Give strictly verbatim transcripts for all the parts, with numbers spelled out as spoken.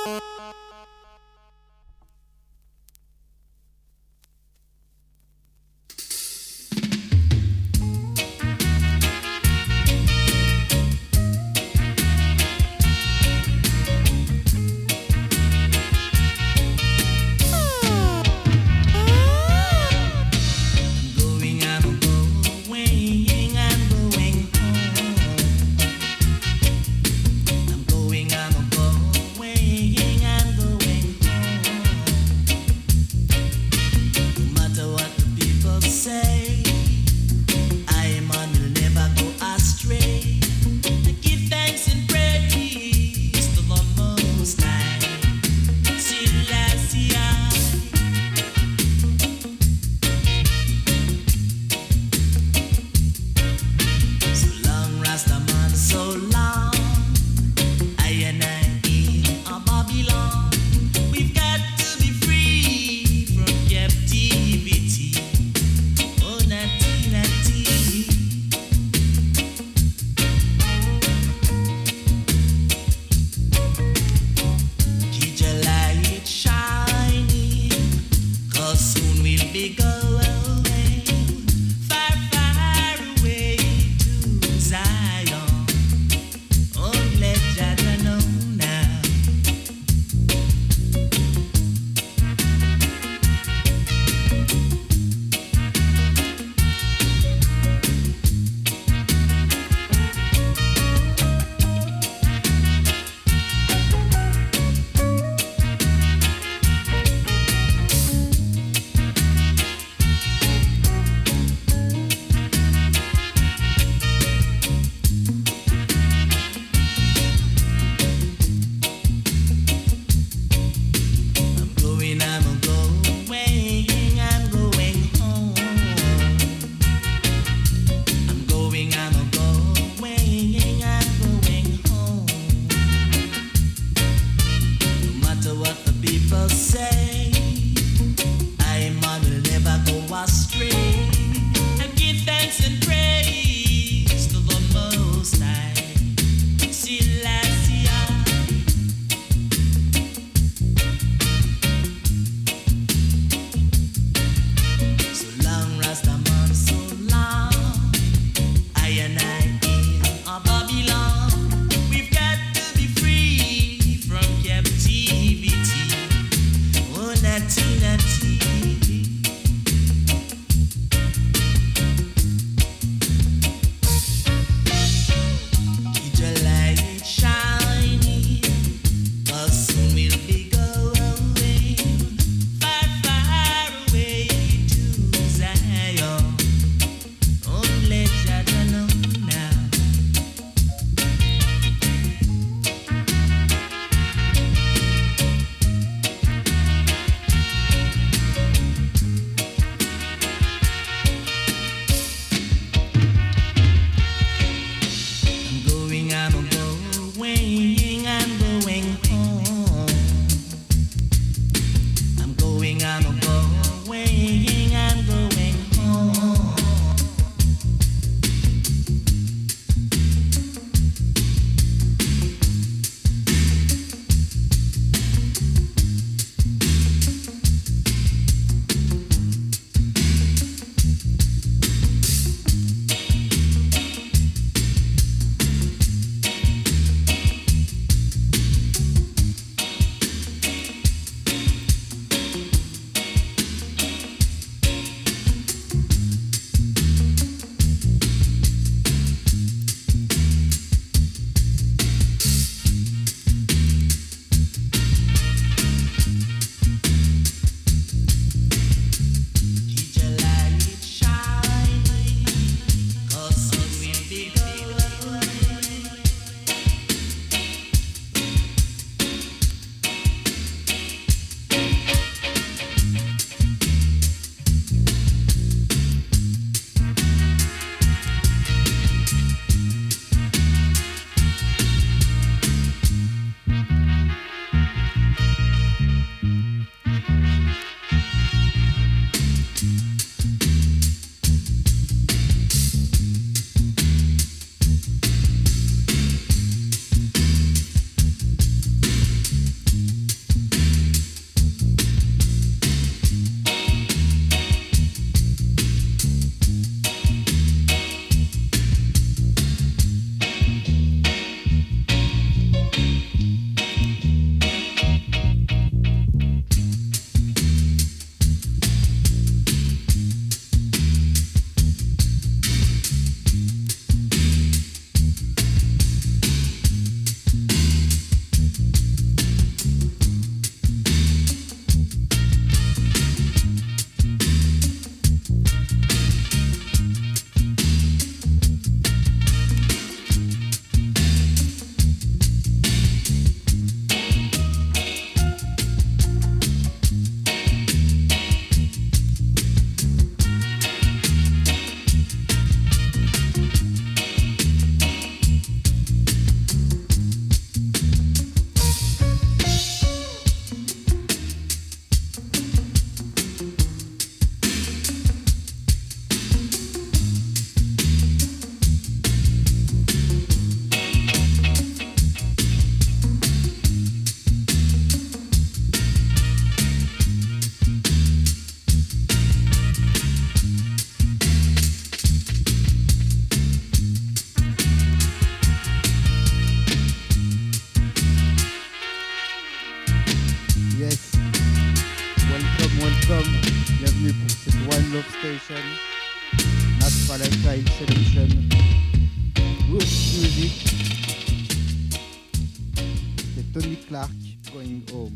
I'm going, I'm going, I'm Dope Station, Natural Archive Selection, Roots Music, c'est Tony Clark, Going Home.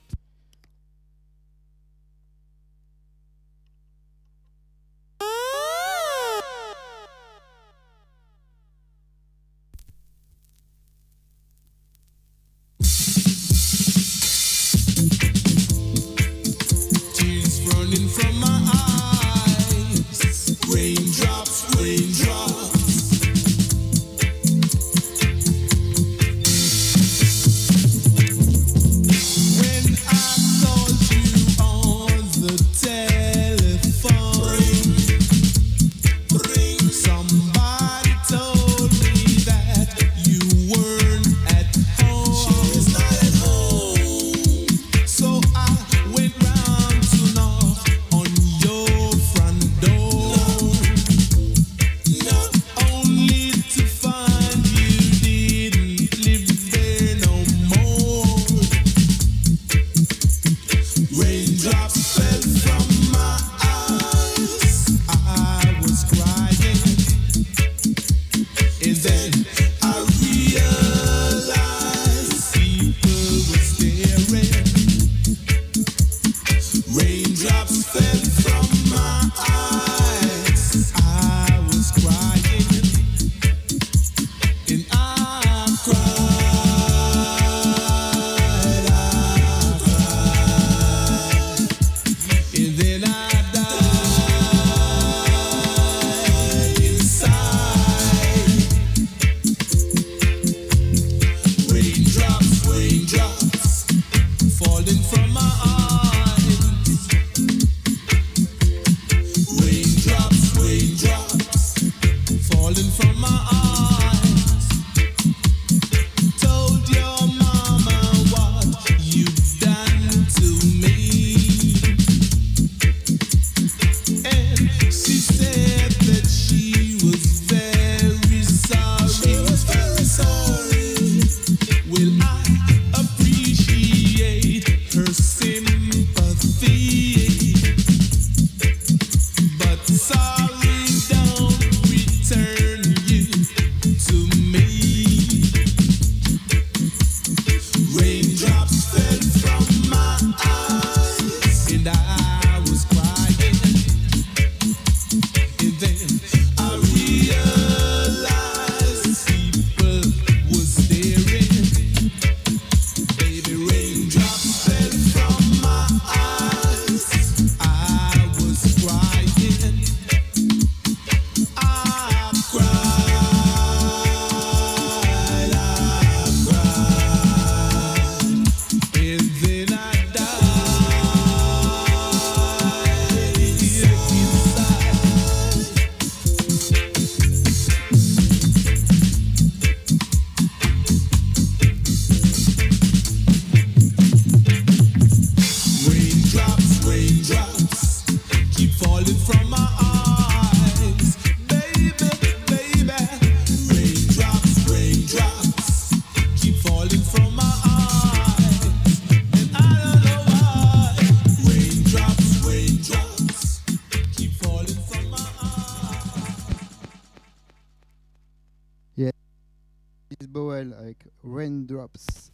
Bowell avec Raindrops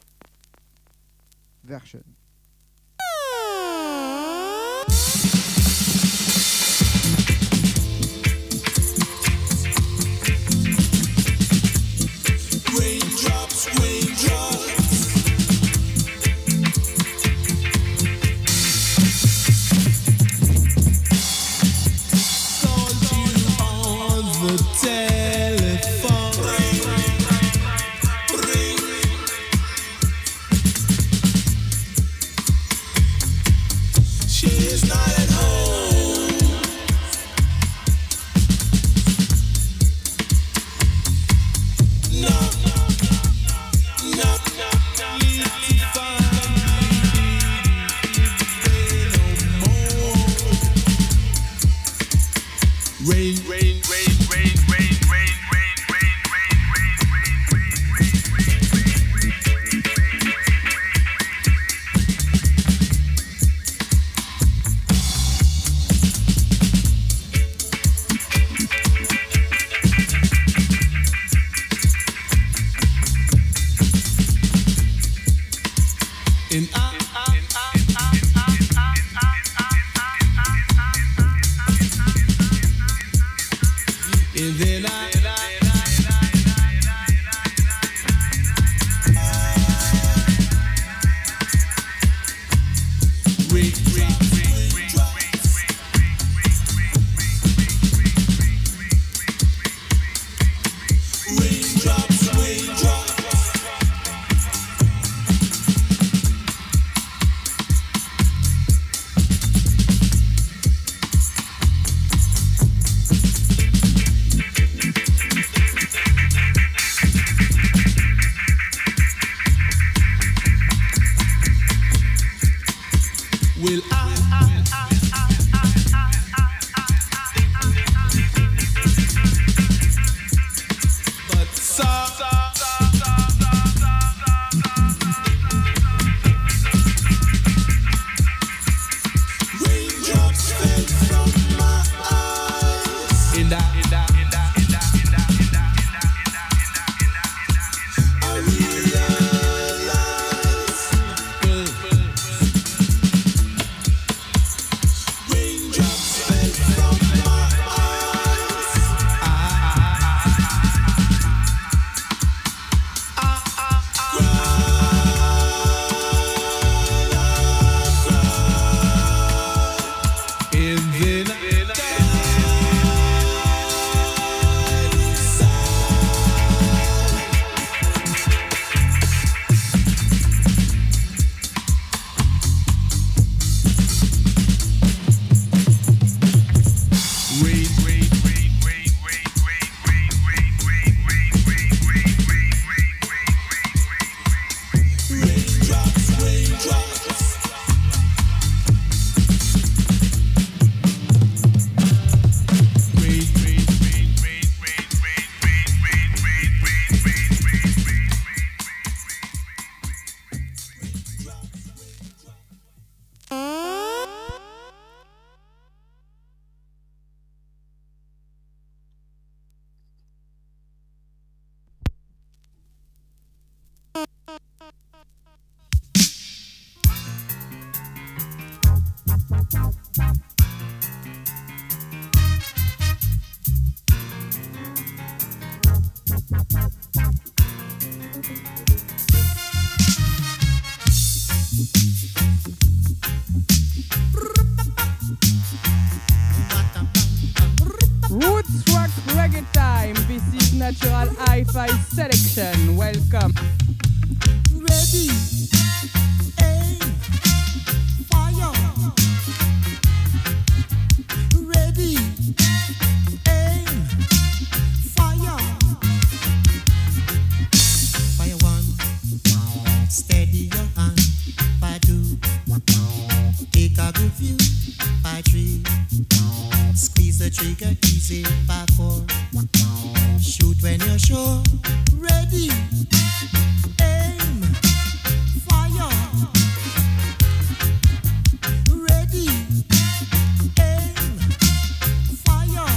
version. Raindrops, raindrops. Called you on the telephone. Ring, ring. And I, and then I, ring, ring, raindrops, raindrops. Will I, but some raindrops fell from my eyes, and I, and I, and I, and I, and I, and I, I realized, raindrops fell from my eyes. And then I raindrops, raindrops. Roots rock reggae time. This is Natural Hi-Fi Selection. Welcome. Ready, aim, fire. Ready, aim, fire. Fire one, steady your hand. Fire two, take a good view. Fire three, squeeze the trigger easy. Fire four, shoot when you're sure. Ready, aim, fire. Ready, aim, fire.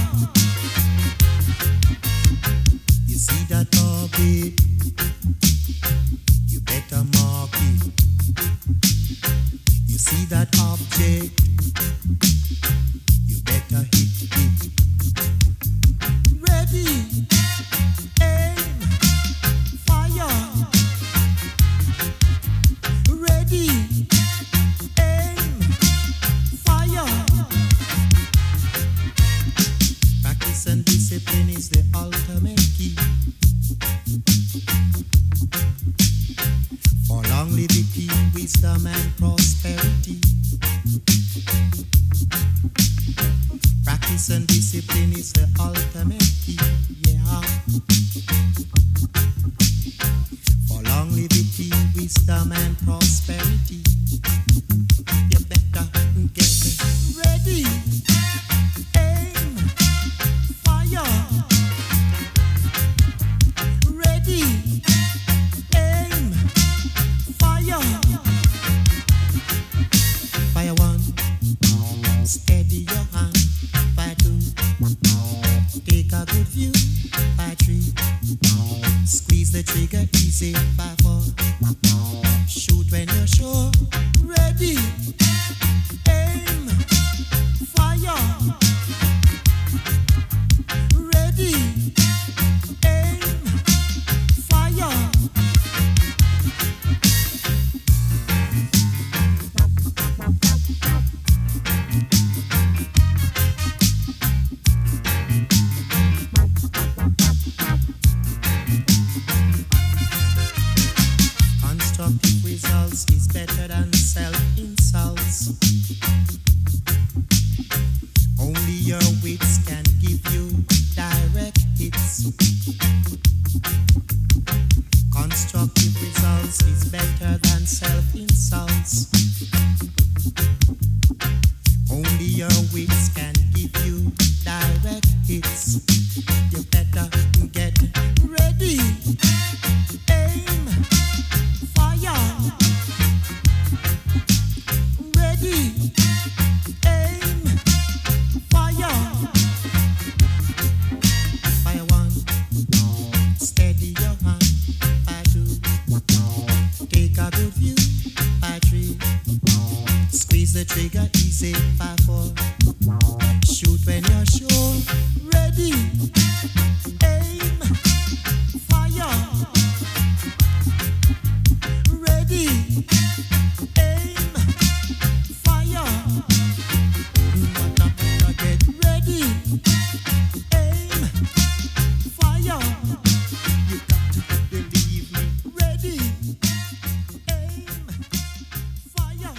You see that orbit? You better mark it. You see that object? You better hit it. Ready, aim, fire. Ready, aim, fire. Practice and discipline is the ultimate key for longevity, wisdom, and prosperity. Practice and discipline is the ultimate key, yeah. For longevity, wisdom, and prosperity. You better get ready, aim, fire. Ready, aim, fire. Fire one, steady your hand. Fire two, take a good view. Fire three, squeeze the trigger easy. Fire four, shoot when you're sure. Constructive results is better than self-insults. Only your wits can give you direct hits. Constructive results is better than self-insults. Only your wits can give you direct hits. You better get ready. Aim, fire. Ready. Aim, fire. Fire one. Steady your hand. Fire two. Take a good view. Fire three. Squeeze the trigger easy. Fire four. Shoot when you're sure. Ready. Aim. Fire. Ready. Aim. Fire. Motherfucker, get ready. Aim. Fire. You got to believe me. Ready. Aim. Fire.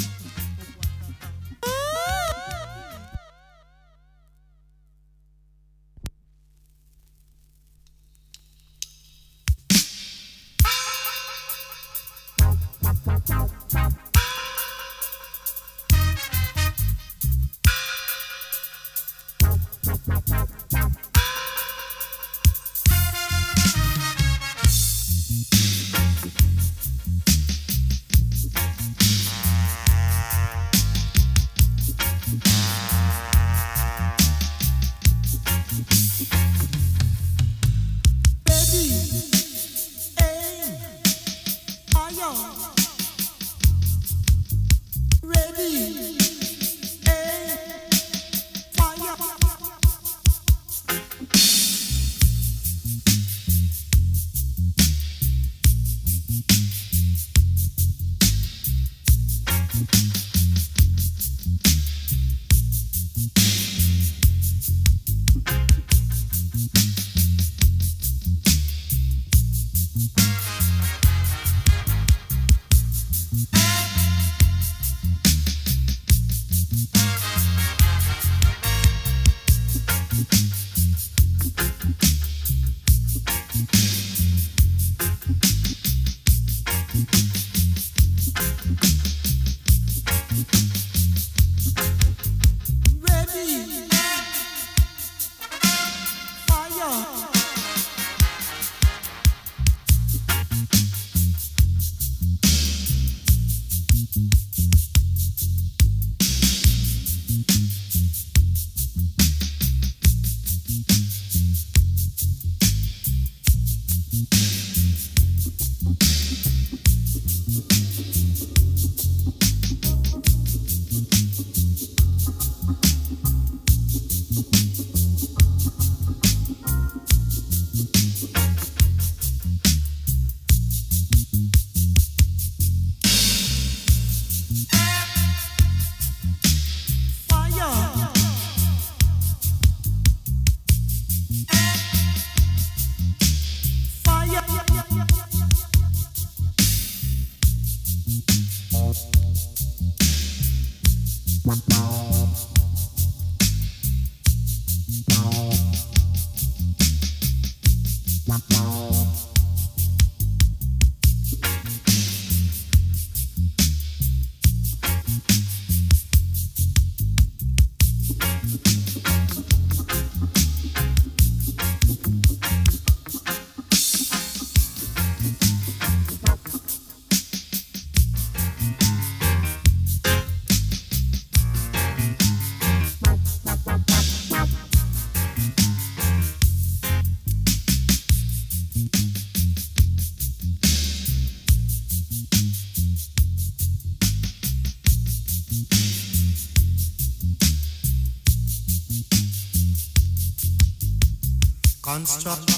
Construct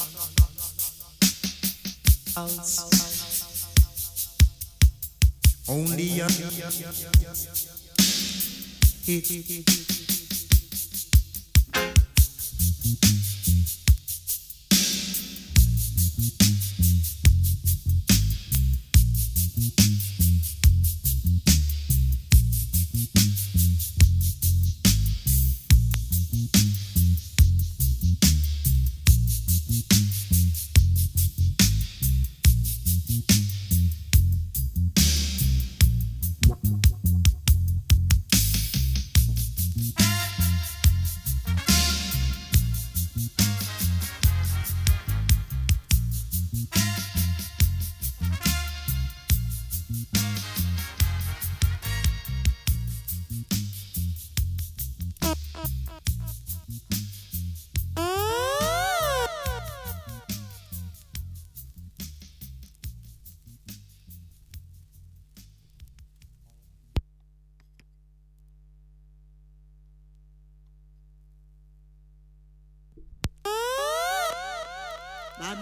house. Only your hit.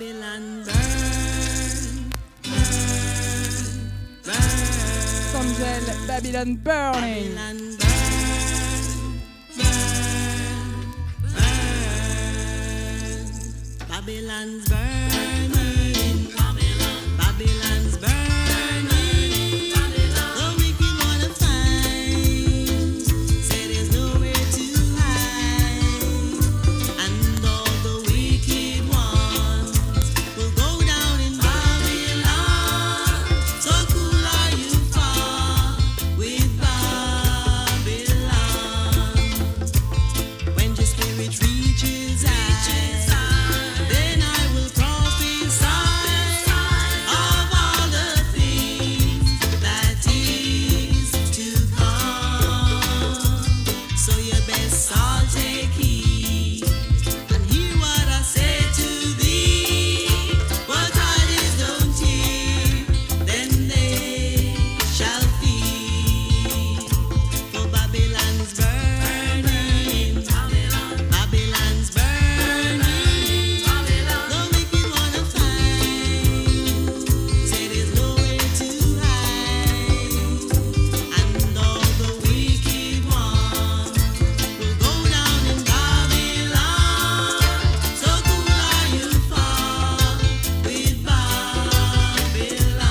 Babylon burn, burn, burn. Angel, Babylon burning. Babylon burn, burn, burn. Babylon's burning. Babylon, Babylon's burning. Babylon. The wicked wanna find. Say there's nowhere to hide. And all the wicked ones will go down in Babylon. So cool are you far with Babylon. When your spirit reaches out, then I will prophesy of all the things that is to come. So you best all take heed and hear what I say to thee. What eyes don't hear, then they shall feel. For Babylon's burning, Babylon's burning. The wicked wanna find, say there's nowhere to hide. And all the wicked ones will go down in Babylon. So cool are you far with Babylon.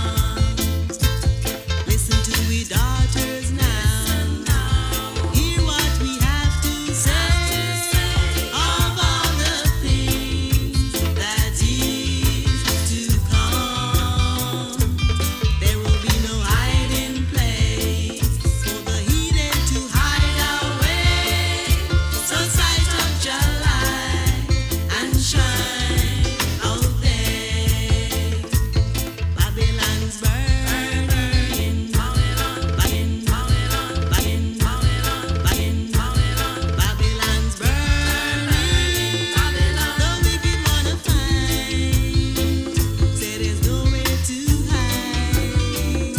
Listen to we daughters now. Hear what we have to say of all the things that is to come. There will be no hiding place for the heathen to hide away. So sight up your light and shine out there. Babylon's burning. Babylon, Babylon, Babylon, Babylon, Babylon. Babylon's burning. Babylon. The wicked wanna find. Say there's nowhere to hide.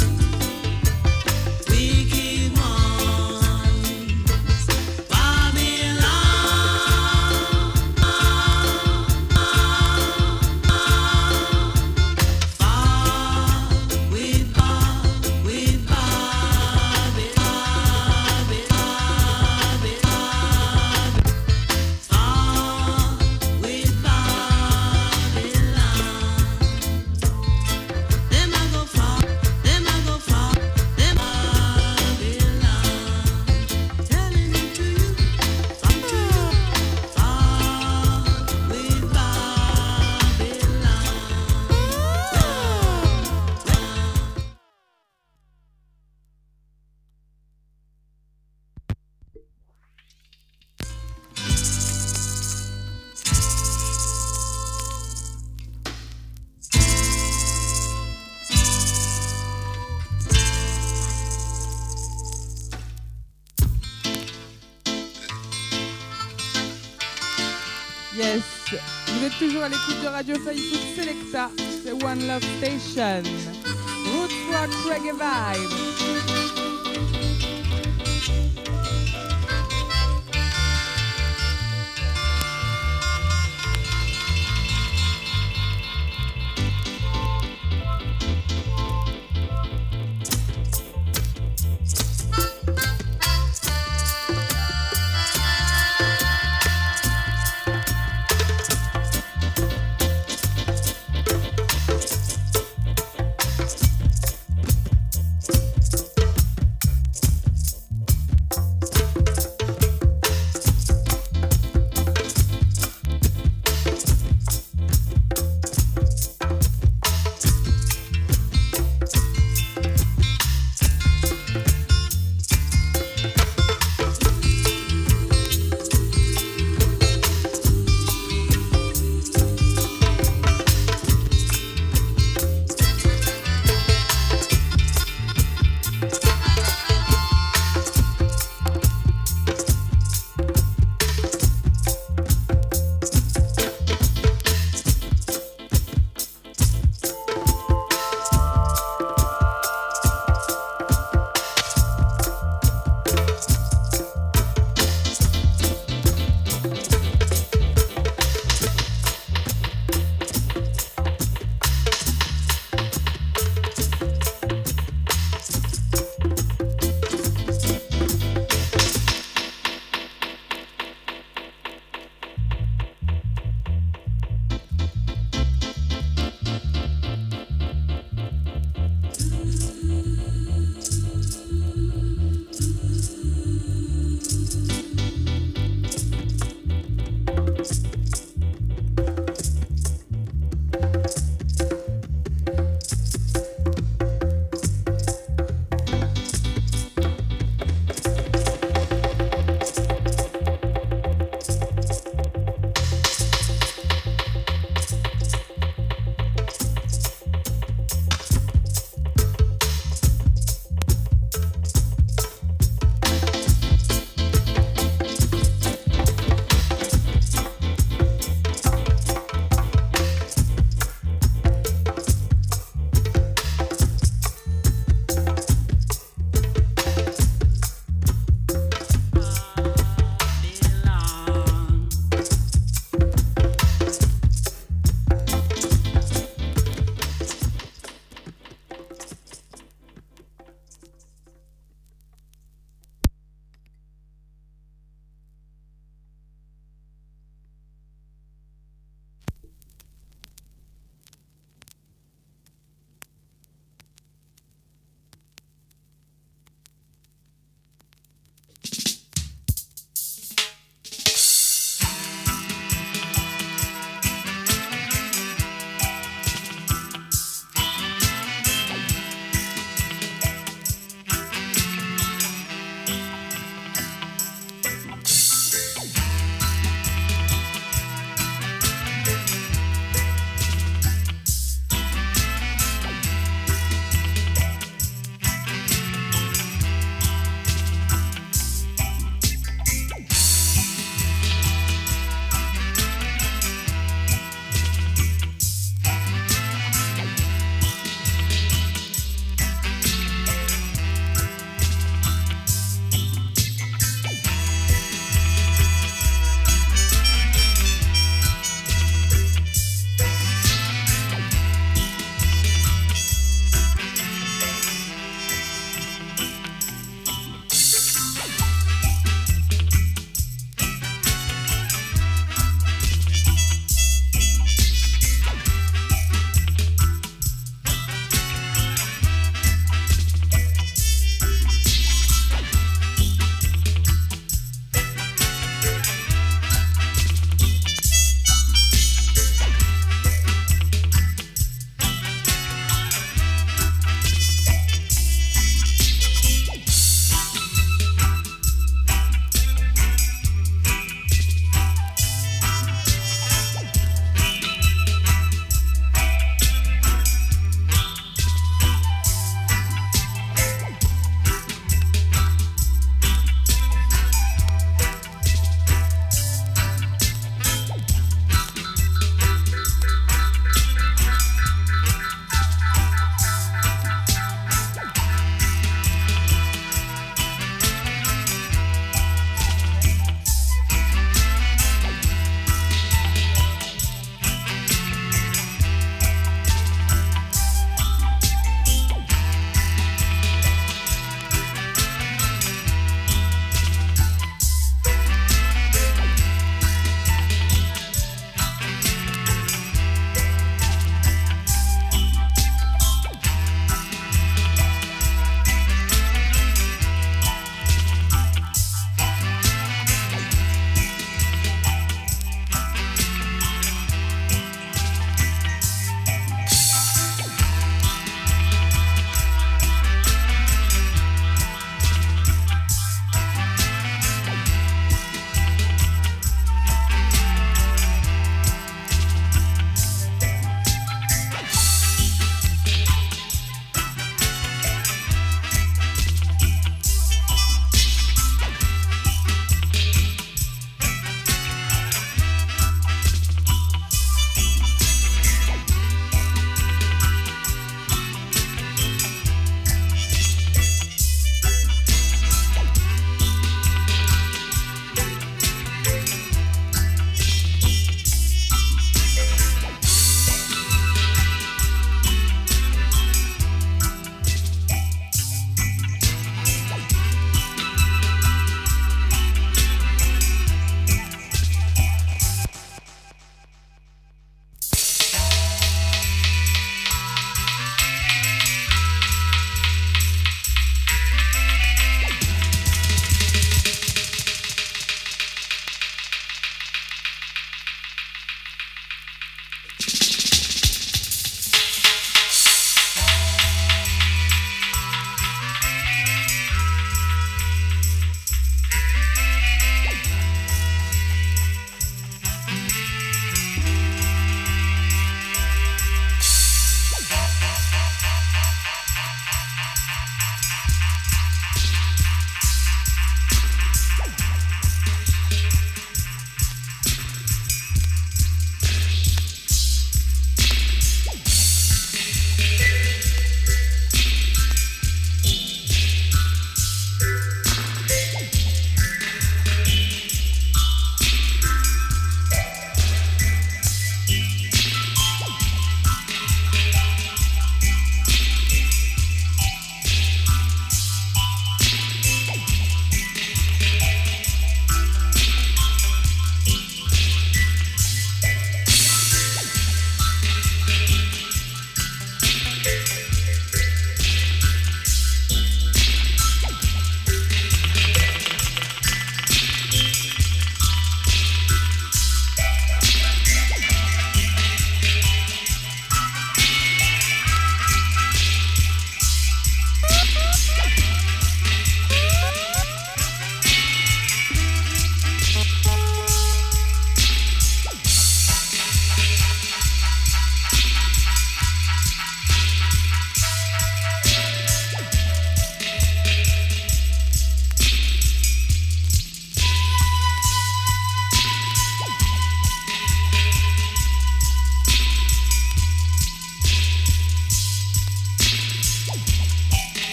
Wicked ones. Babylon. Far with Bob, with Babylon. Far with Babylon. Them a go far, them a go far, them Babylon. Telling it to you, far to you, far with Babylon. Yes, vous êtes toujours à l'écoute de Radio Faïfoot Selecta, c'est One Love Station. Roots Rock Reggae Vibe.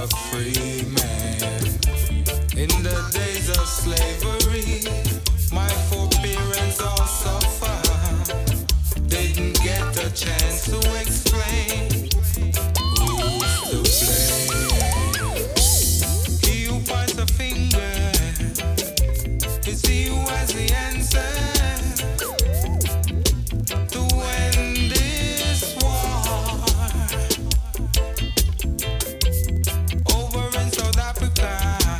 a free man. In the days of slavery, my foreparents all suffer. Didn't get a chance to explain who's to blame. He who points a finger, is he who has the answer to end this war. Over in South Africa,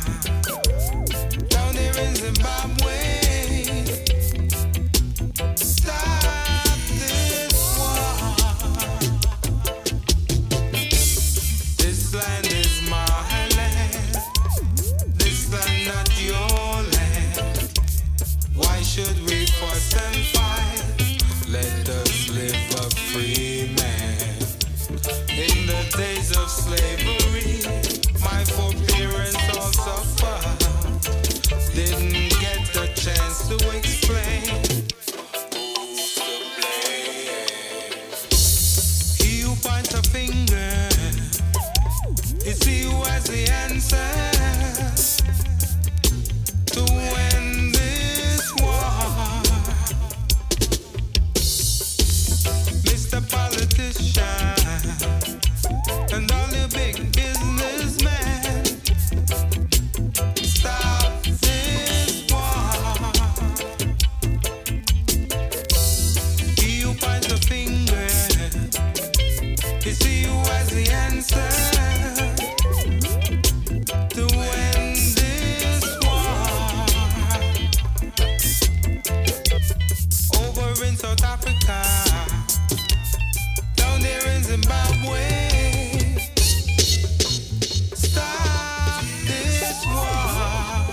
down here in Zimbabwe, stop this war. This land is my land, this land not your land. Why should we fuss and fight? Let us live a free man. In the days of slavery, my foreparents all suffer. Didn't get the chance to explain who's to blame. He who points a finger, is he who has the answer to end this war. Mister Politician and all your big businessmen, stop this war. He who points a finger, is he who has the answer to end this war. Over in South Africa, down there in Zimbabwe, stop this war.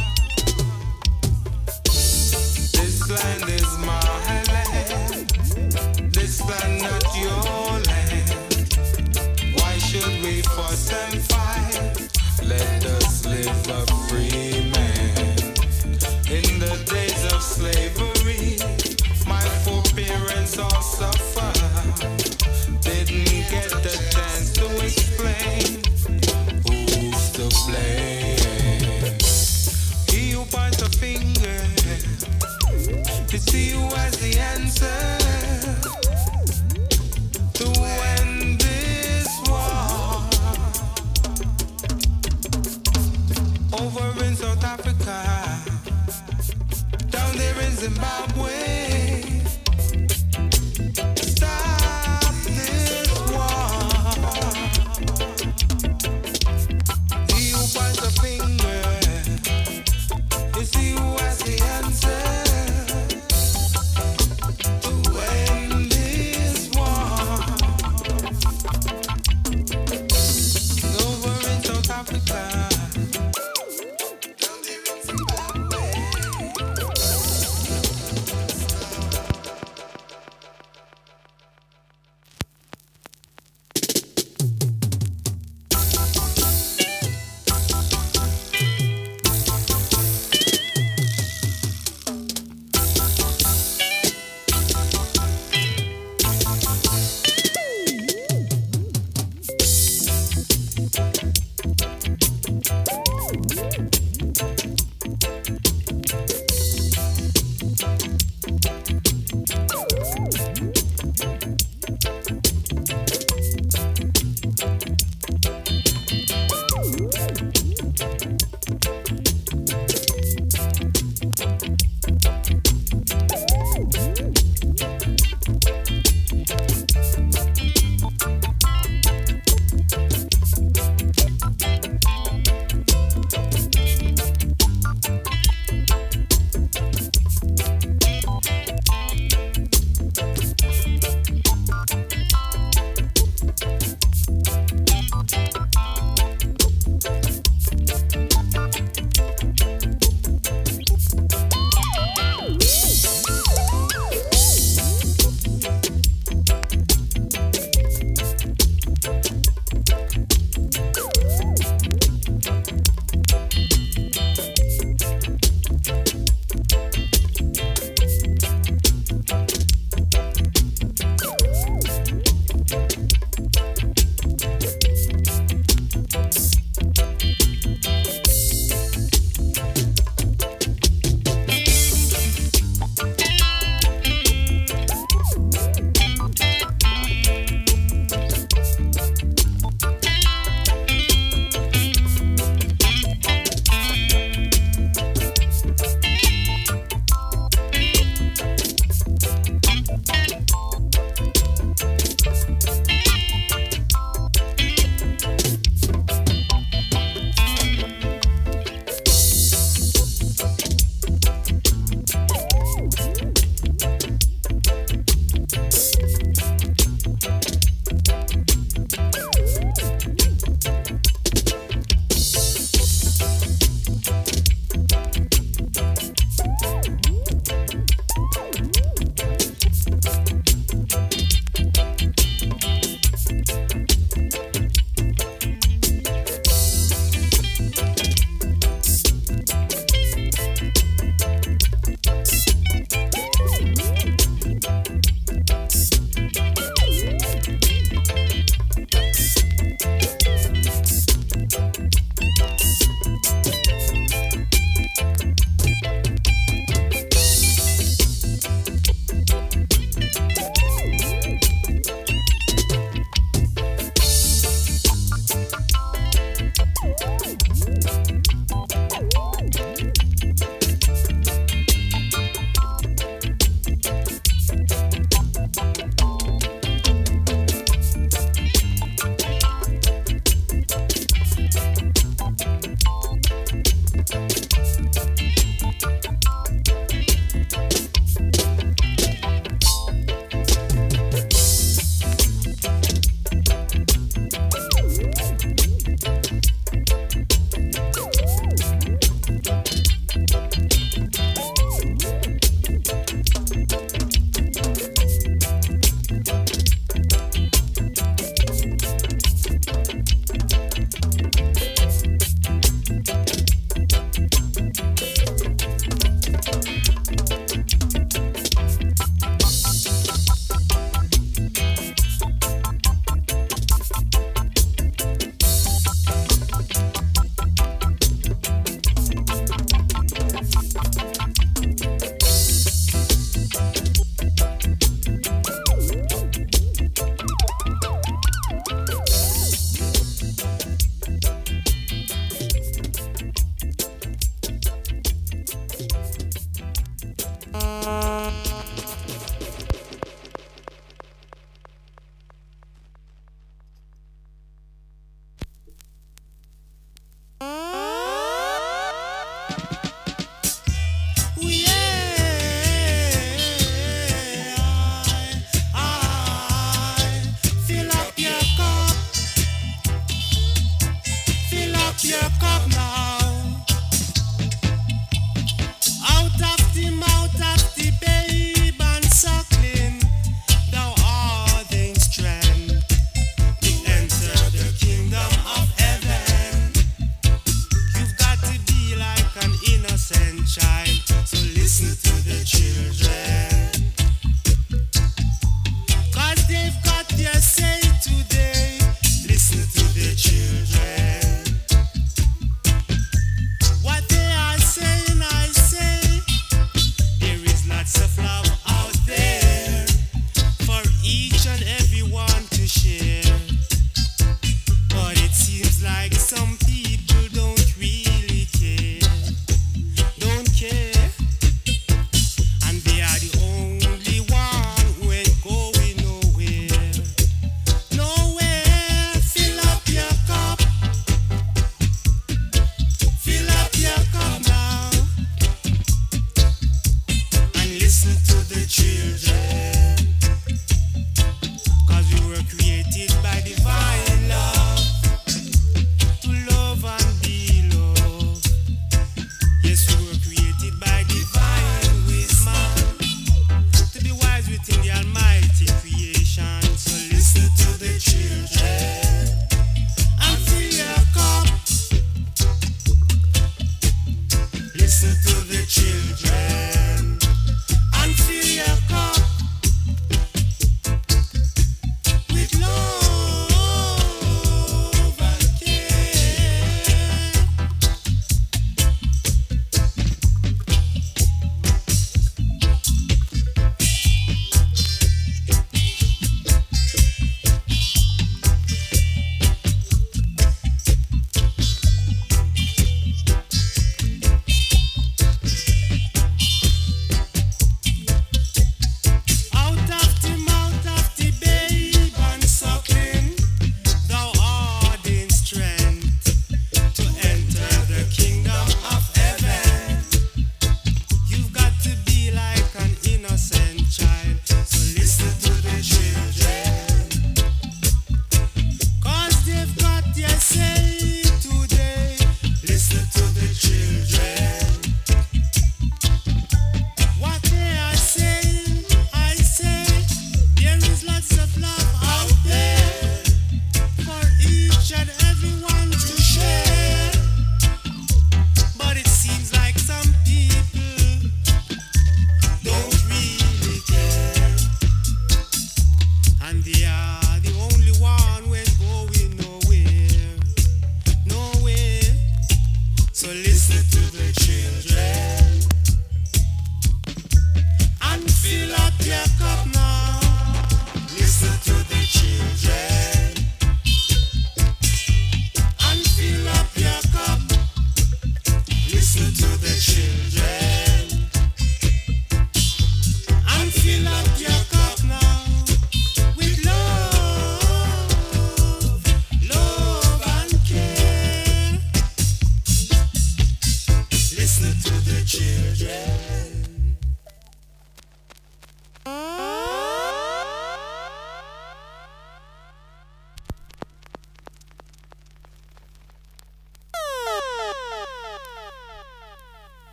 This land is my land, this land not your land. Why should we fuss and fight? Let us live a free man. In the days of slavery, my foreparents all suffer. Didn't get the chance to explain who's to blame. He who points a finger, is he who has the answer to end this war. Over in South Africa, down there in Zimbabwe, stop this war. He who points a finger, is he who has the answer to end this war. Over in South Africa, down there in Zimbabwe, Fill up your cup, fill up your cup now. Out of the mouth of the babe and suckling, thou art in strength to enter the kingdom of heaven. You've got to be like an innocent child, so listen to the children. Cause they've got their say today. Listen to the children.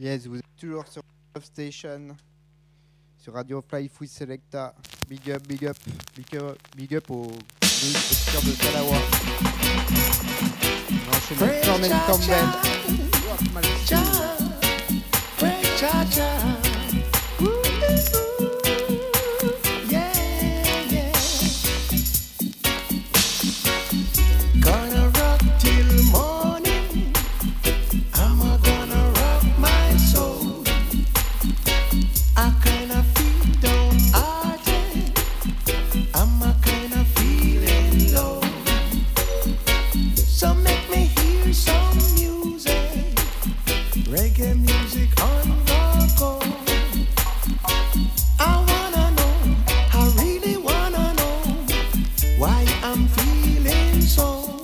Yes, vous êtes toujours sur Love Station, sur Radio Fly Food Selecta. Big up, big up, big up, big up aux auditeurs de Talawa. On enchaîne avec Cornel Campbell. Rock my soul. Gonna rock till morning. I'm a gonna rock my soul. I kinda feel downhearted. I'm a kinda feeling low. So make me hear some music, reggae music on the go. I wanna know, I really wanna know why I'm feeling so.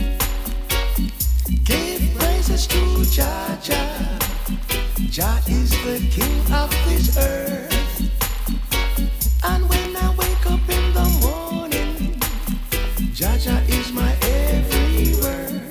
Give praises to Jah Jah. Jah is the king of this earth. And when I wake up in the morning, Jah Jah is my every word.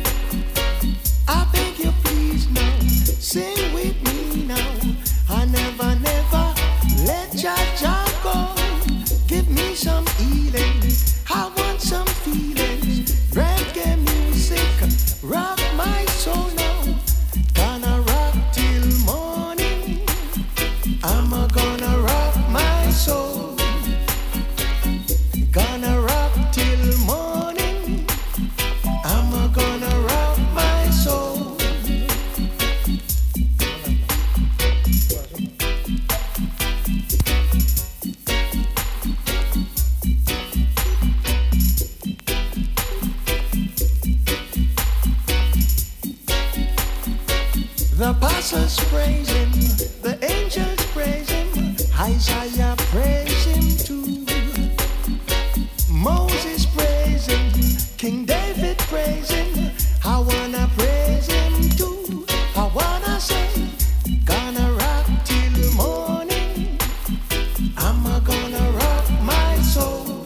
I beg you please now, sing with me now. I never, never let Jah Jah go. Give me some healing, I want some feelings. Reggae music, rock my soul now. Gonna rock till morning. I'm a gonna rock my soul. Gonna rock till morning. I'm a gonna rock my soul. The pastors praise him, the angels praise him, Isaiah praise him too. Moses praise him, King David praise him, I wanna praise him too. I wanna say, gonna rock till morning. I'm a gonna rock my soul.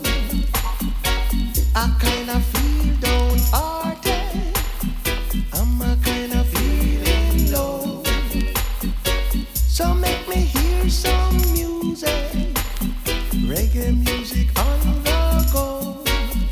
I kinda feel downhearted. I'm a kinda feeling low. So make me hear some music, reggae music on the go.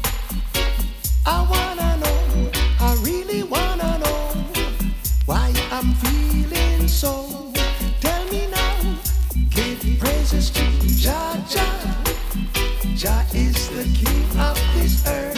I wanna know, I really wanna know why I'm feeling so. Tell me now, give praises to Jah Jah. Jah is the king of this earth.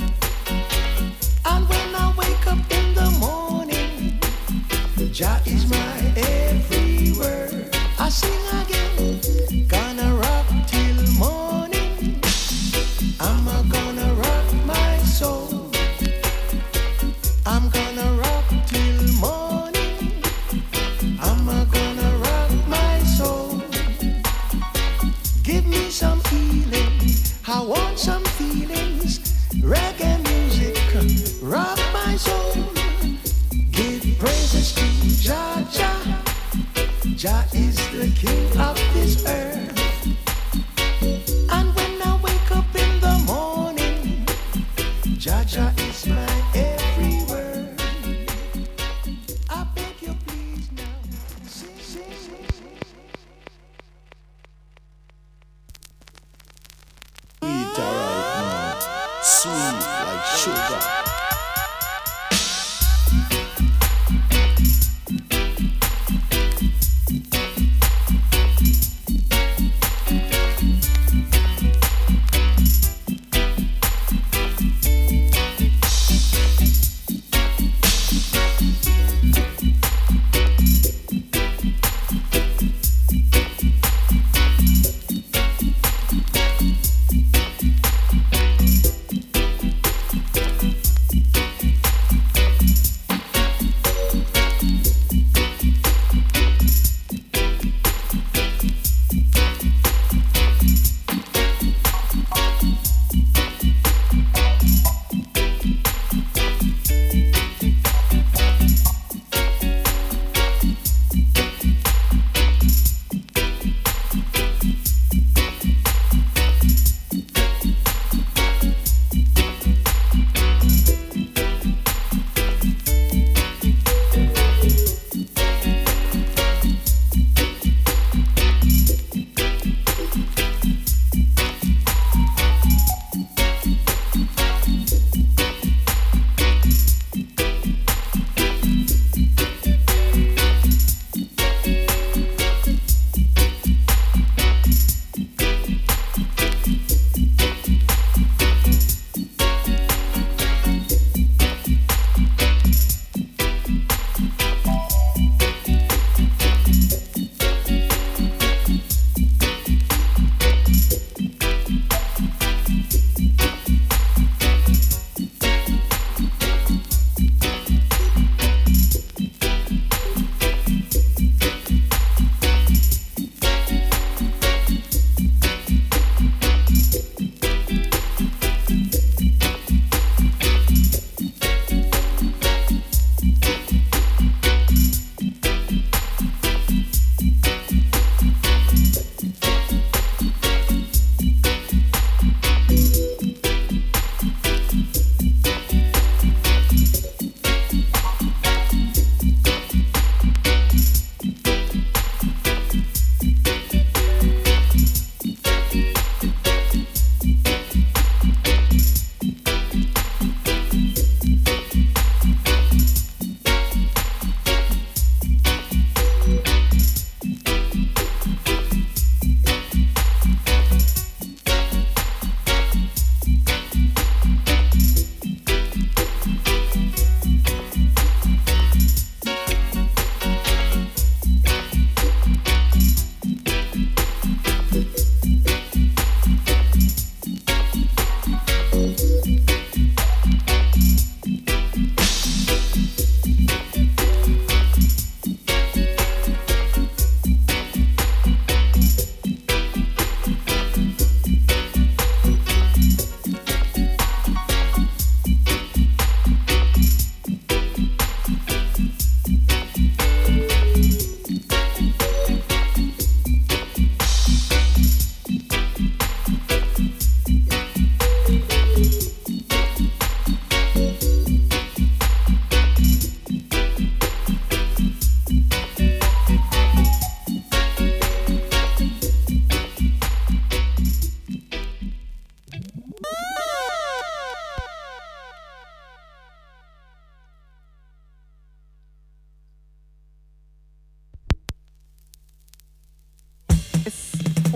And when I wake up in the morning, Jah is my every word. I sing again, gonna rock till morning. I'm a gonna rock my soul. I'm gonna rock till morning. I'm a gonna rock my soul. Give me some healing, I want some feelings. Reggae music, rock my soul. Give praises to Jah Jah. Jah is the king of this earth. And when I wake up in the morning, Jah Jah is my every word. I beg you please now, sing, sing, sing, sing. Sweet right now, sweet like sugar.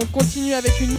On continue avec une...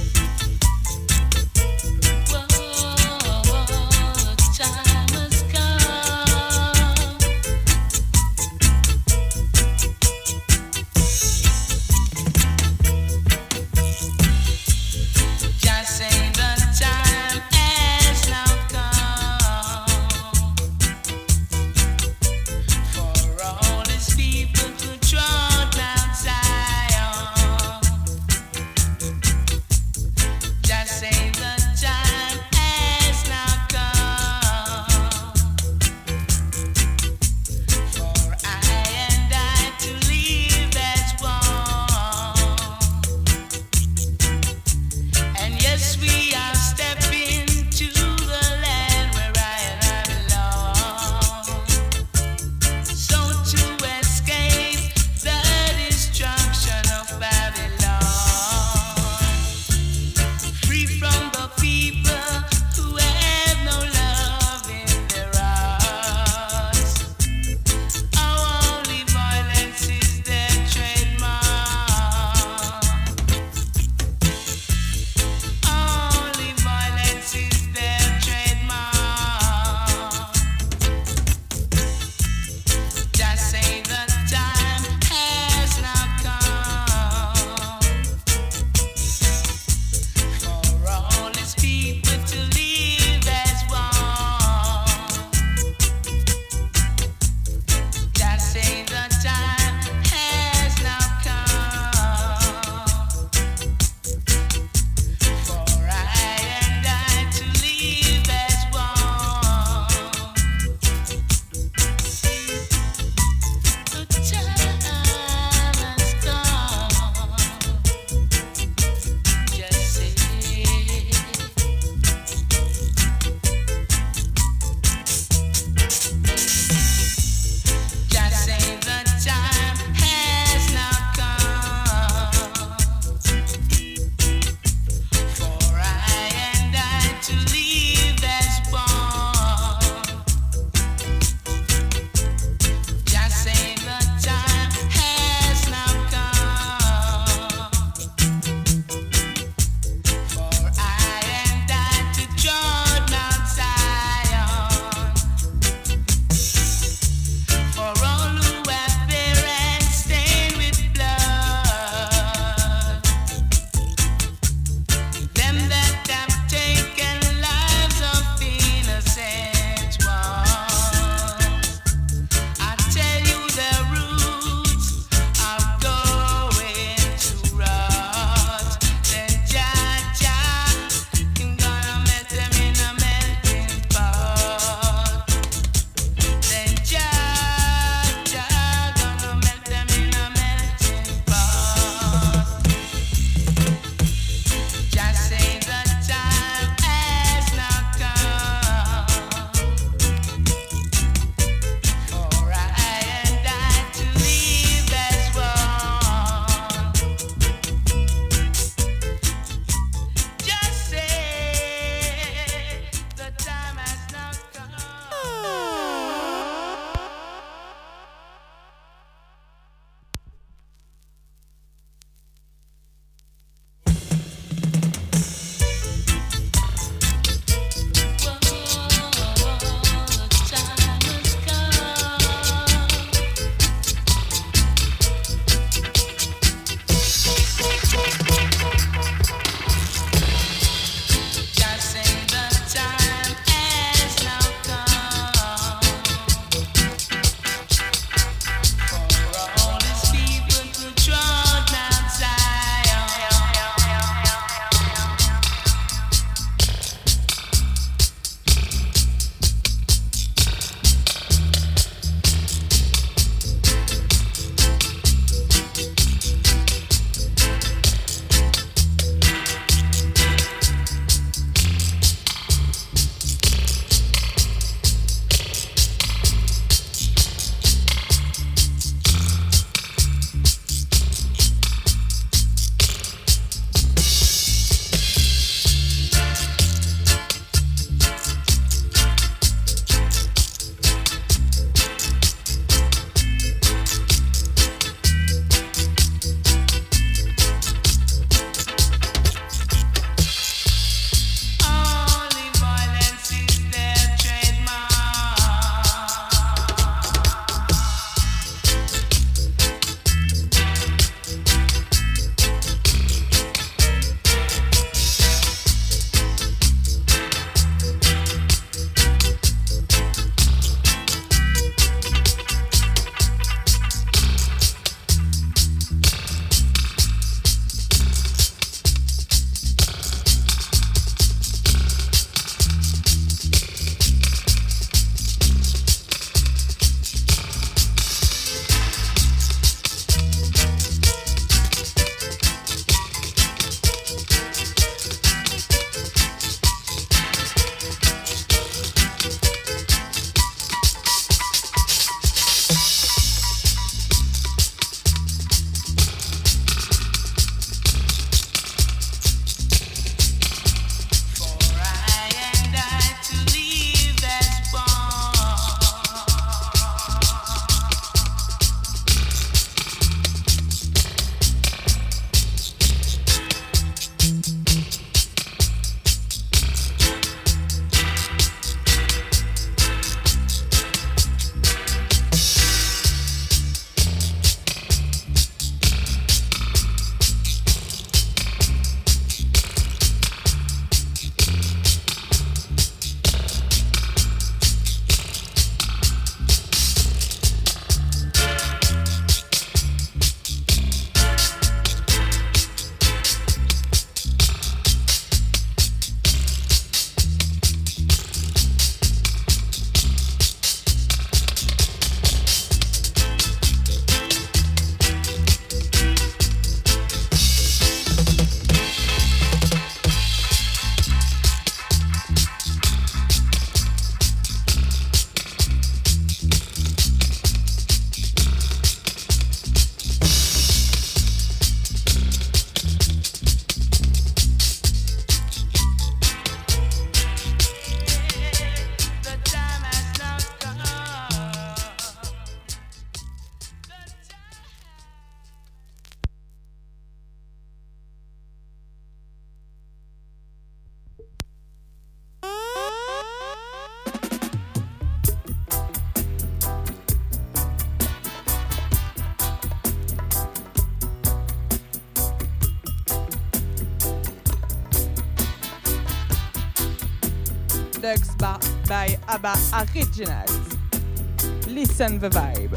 Redux by, by ABBA Originals. Listen the vibe.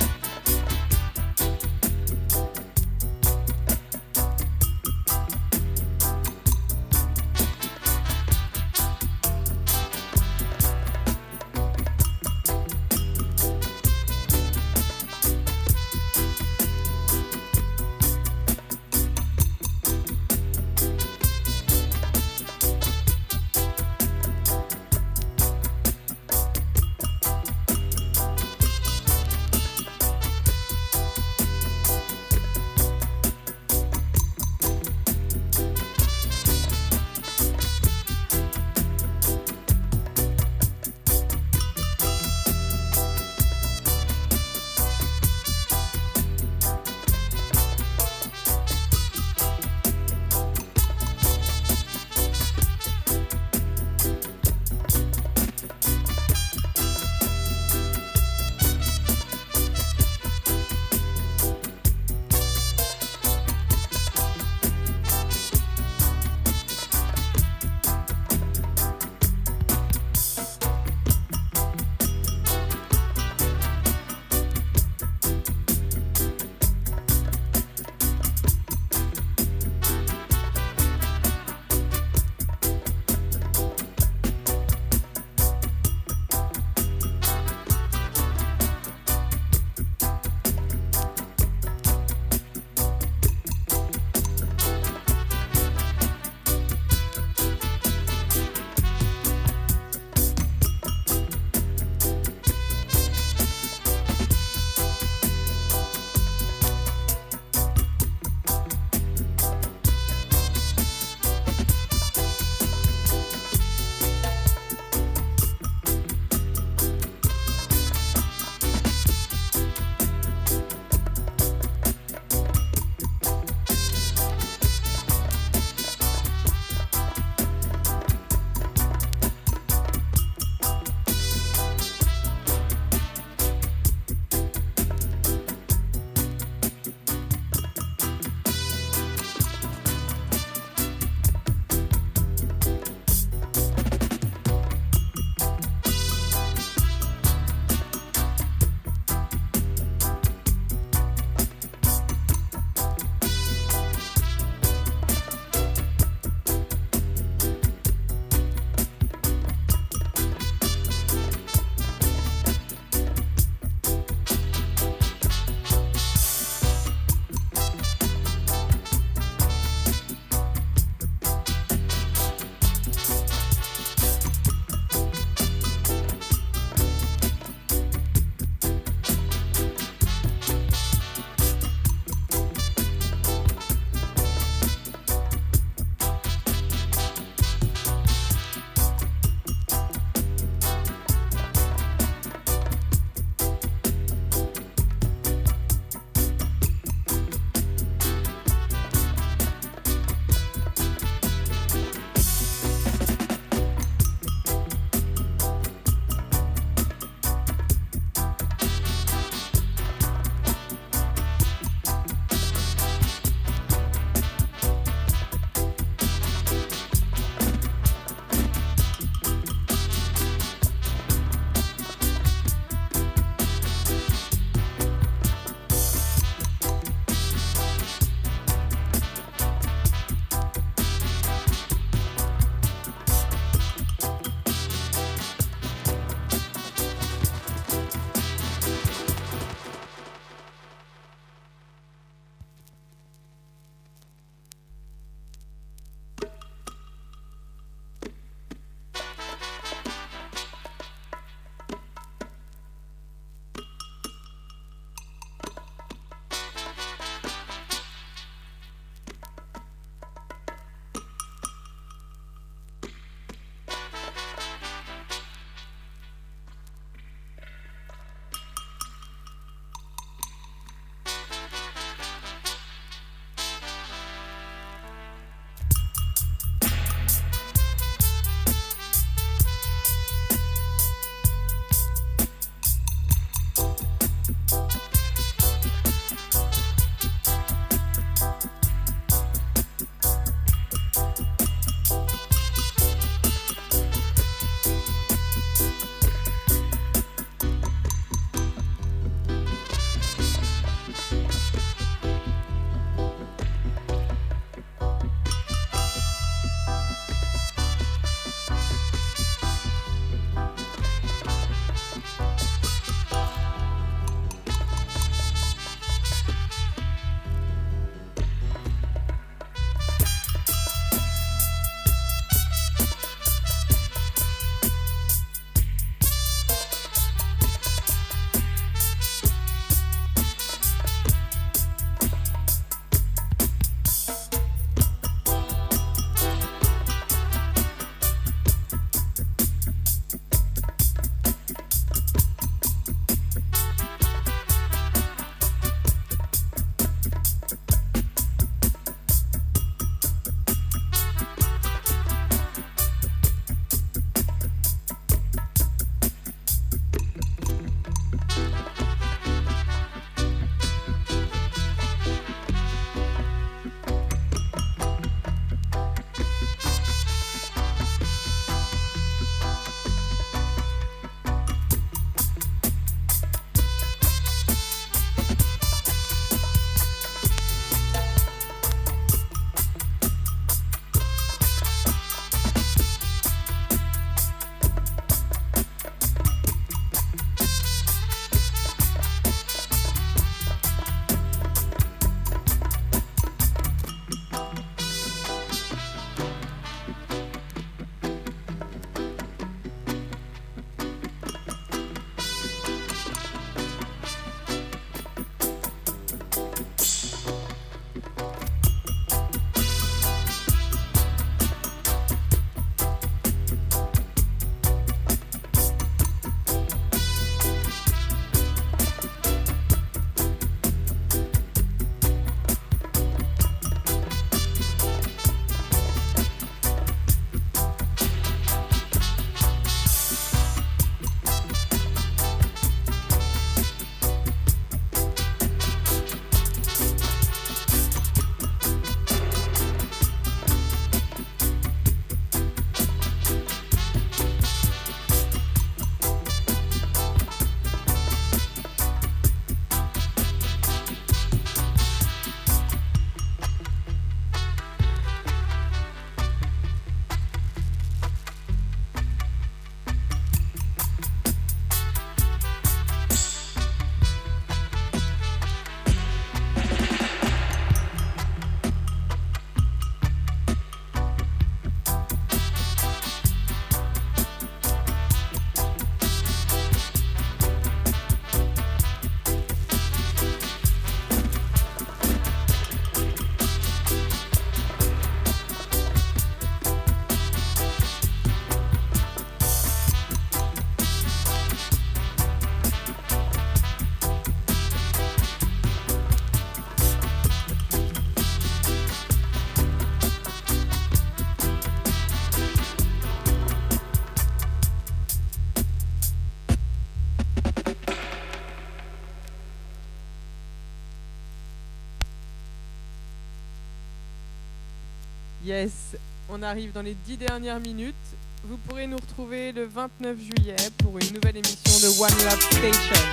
Yes, on arrive dans les dix dernières minutes. Vous pourrez nous retrouver le vingt-neuf juillet pour une nouvelle émission de One Love Station.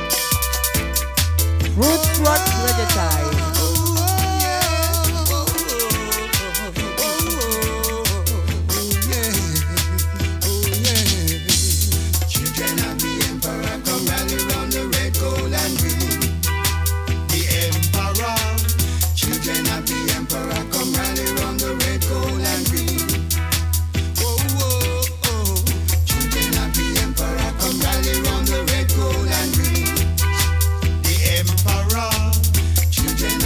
Roots Rock Reggae Time. Children of the emperor, come rally round the red, gold and green. The emperor, children of the emperor, come rally round the red, gold and green. Oh, oh, oh, children of the emperor, come rally round the red, gold and green. The emperor, children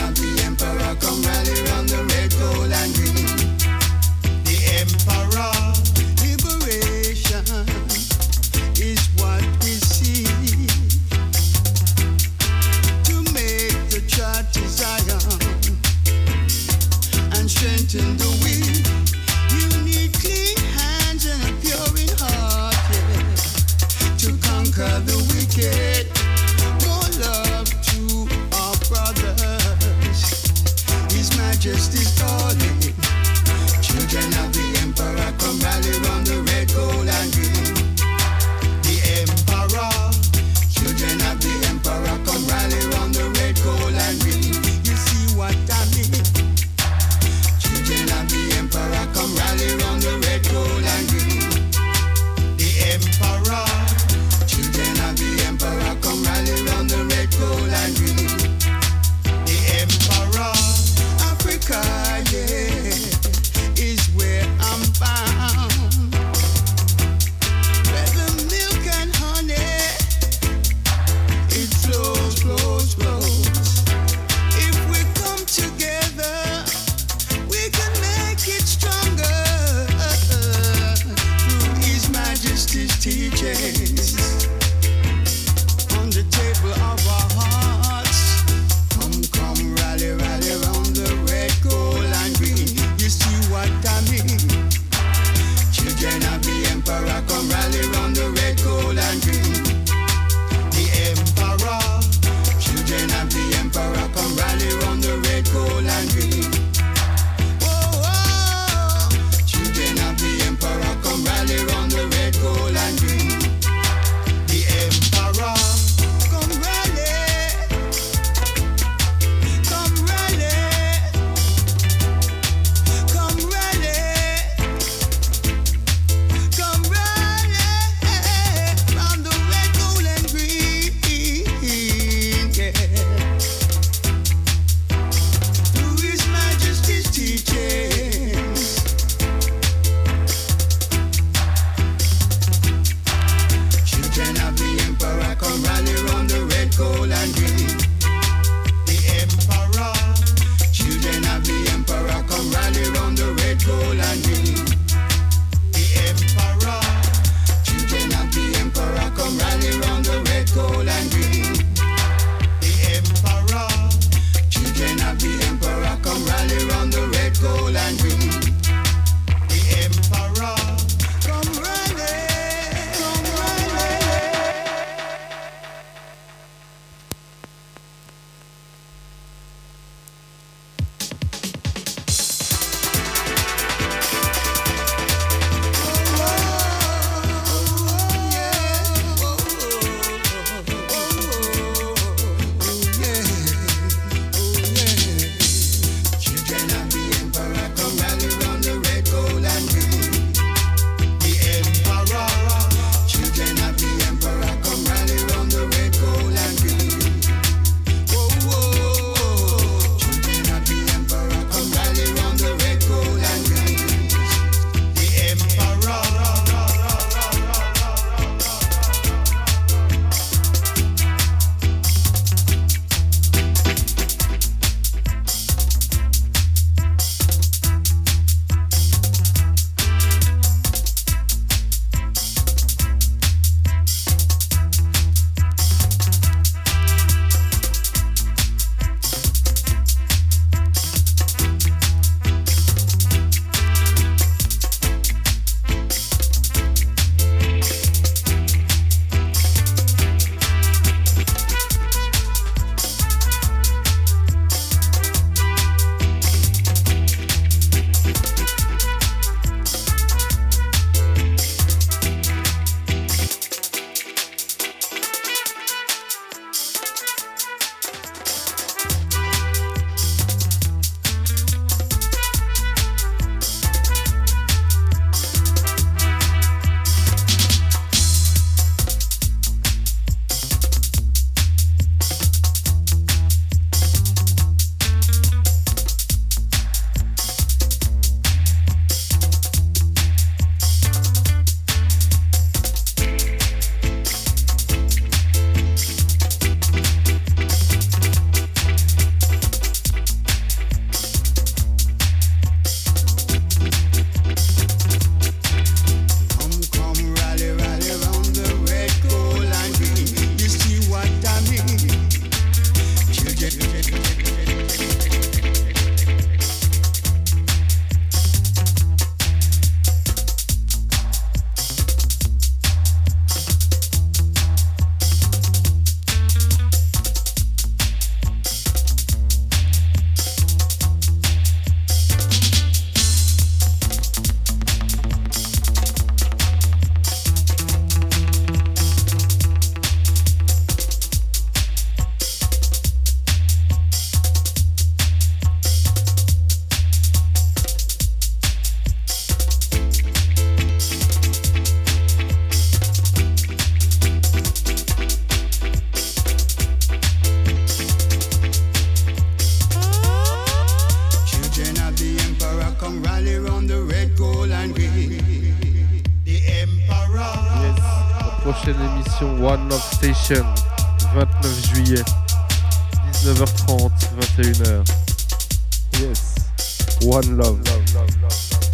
l'émission One Love Station, vingt-neuf juillet, dix-neuf heures trente, vingt et une heures. Yes, One Love. love, love, love, love.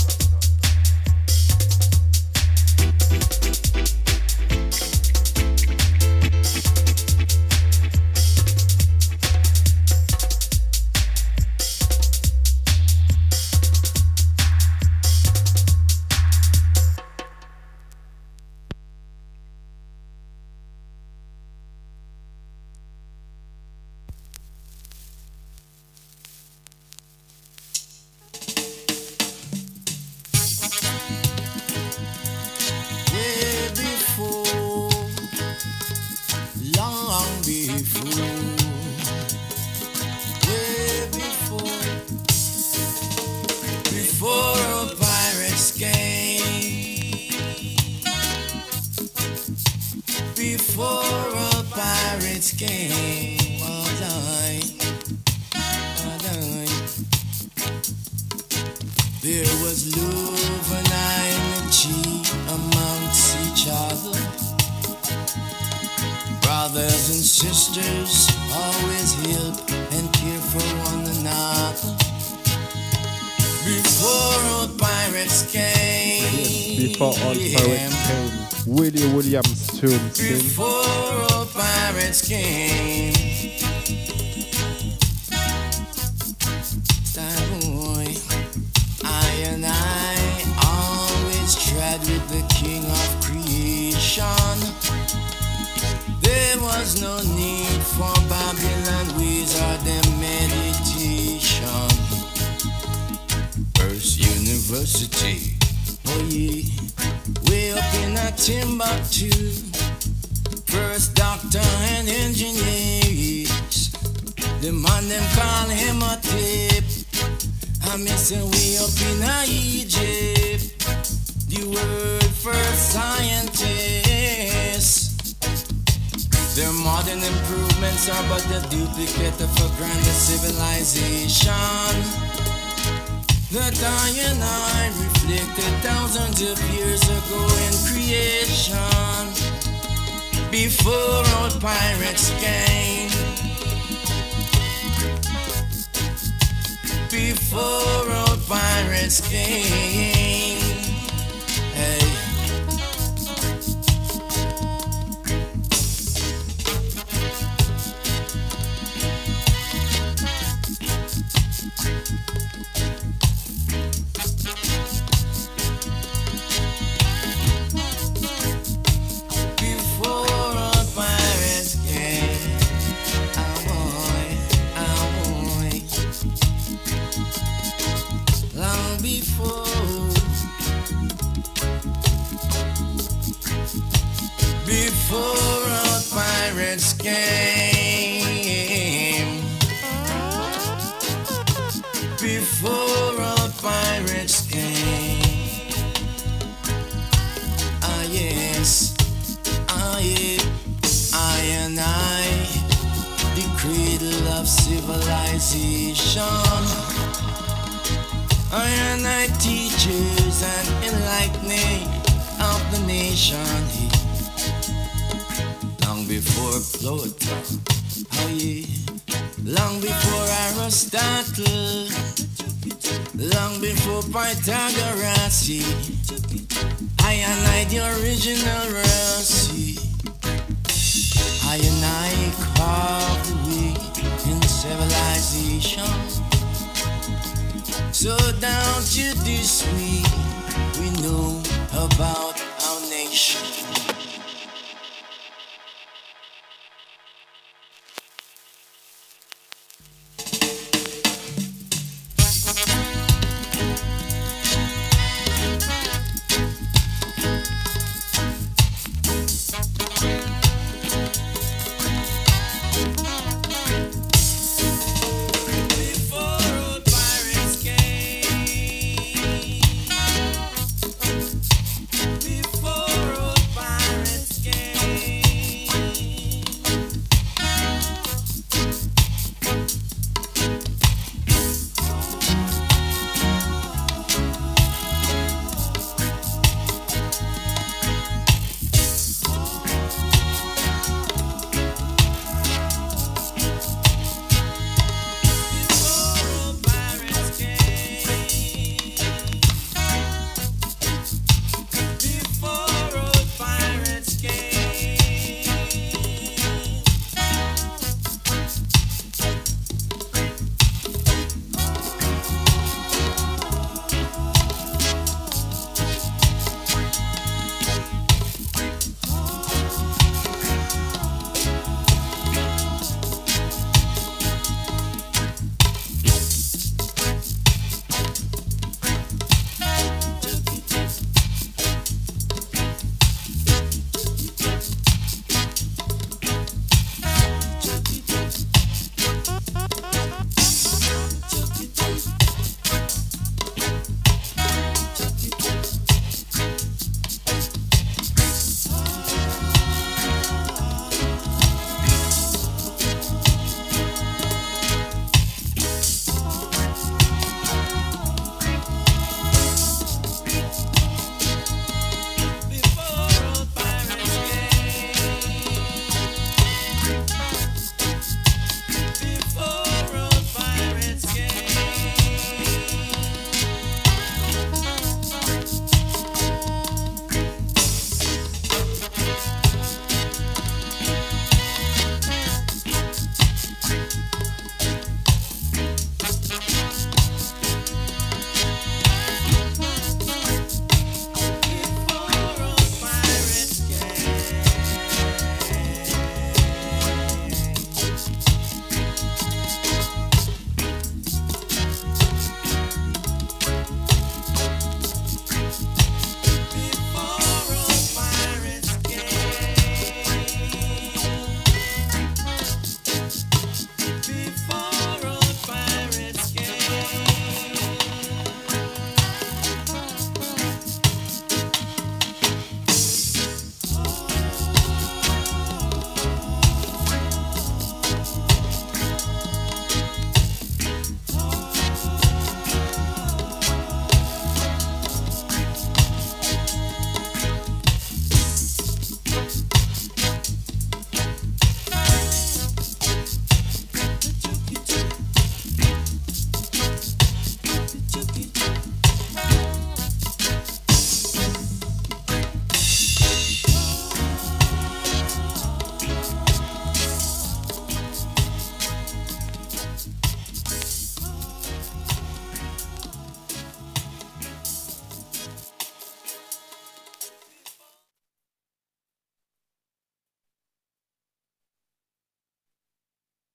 Way before, long before, way before, before a pirate's game, before a pirate's game, was I, was I. There was love and energy amongst each other. Brothers and sisters always help and care for one another. Before all pirates came, Yes, before all pirates came, Willie Williams tunes in. before all pirates came. Star boy, I and I always tried with the king of creation. There was no need for Babylon wizard and meditation. First University, oh yeah, way up in a Timbuktu. First doctor and engineers, the man them call him a tip. I miss a way up in a Egypt, the world first scientist. Their modern improvements are but a duplicate of a grander civilization that I and I reflected thousands of years ago in creation. Before all pirates came, before all pirates came, hey. Before all pirates came, oh boy, oh boy. Long before, before all pirates came, before all pirates came. Ah yes, ah yeah, I and I, the cradle of civilization. I and I teachers and enlightening of the nation. Long before Plato, oh yeah, long before Aristotle, long before Pythagoras, I and I the original Rossi. I and I carved the way in civilization. So down to this week, we know about our nation.